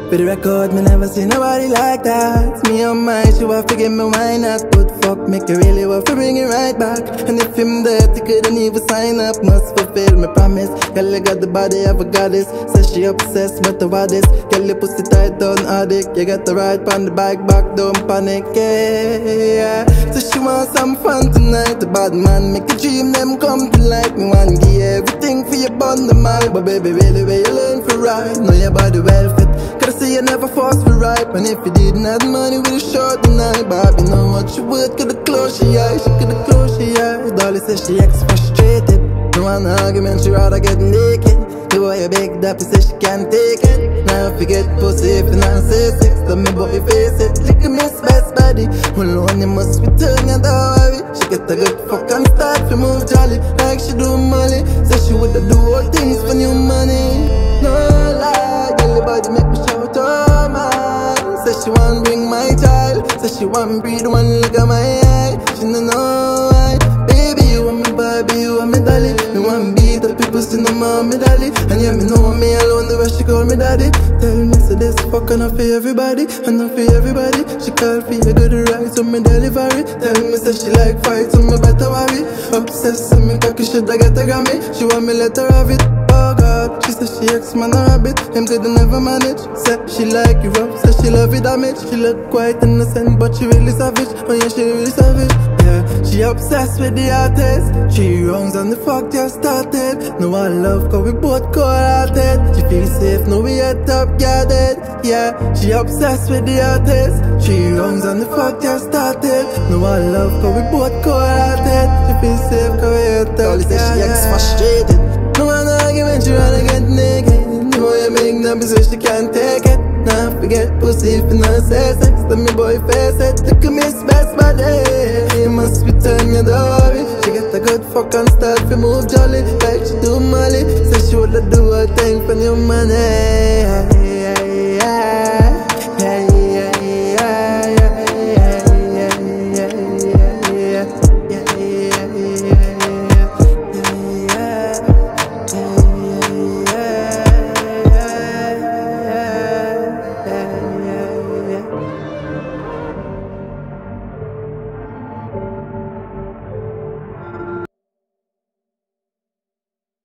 For the record, me never see nobody like that. Me on my, she want to give me why not. But fuck, make you really want to bring it right back. And if him dirty, couldn't even sign up. Must fulfill my promise. Girl, you got the body of a goddess. Says she obsessed with the baddest. Girl, your pussy tight down addict. You got the ride on the bike back, don't panic, yeah. So she want some fun tonight. The bad man make a dream, them come to life. Me want give everything for your bond the mal. But baby, really, where you learn for right. Know your body well fit. Coulda say you never forced for ripe. And if you didn't have money, we'd have short tonight. But you know what you would, coulda close your eyes. She coulda close your eyes. Dolly says she ex frustrated. No one argument, she rather get naked. The way you big up, say she can't take it. Now forget pussy if you not say sex. Tell me but you face it. Look at Miss Best Body. Alone you must return and don't worry. She get a good fuck and start to move jolly. Like she do Molly. Say she woulda do all things for new money. No lie, girl your body make me shout oh man. Say she want bring my child. Say she want breathe one look at my eye. She don't know why. Baby you want me Barbie, you want me dolly. Me want beat up people see no more me dolly. And yeah me know me alone the way she call me daddy. Tell me say this fuck enough for everybody. And not for everybody. She call for you good right so me delivery. Tell me say she like fight so me better worry. Obsessed with me cocky should I get a Grammy. She want me let her have it. Oh God, she said she ex-man a rabbit. Him couldn't never manage. Said she like you rough, said she love it damage. She look quite innocent but she really savage. Oh yeah, she really savage. Yeah, she obsessed with the artist. 3 rounds and the fuck just started. No one love cause we both cold-hearted. She feel safe, no we at top guarded. Yeah, she obsessed with the artist. 3 rounds and the fuck just started. No one love cause we both cold-hearted. She feel safe cause we at top guarded. She ex frustrated. No one argument, she wanna get naked. No you make numbers so she can't take it. Now forget pussy if you not say sex. Tell me boy face it. Look at Miss Best Body. You must return your worry. She get a good fuck and start to move jolly. Like she do Molly. Say she woulda do her thing for new money.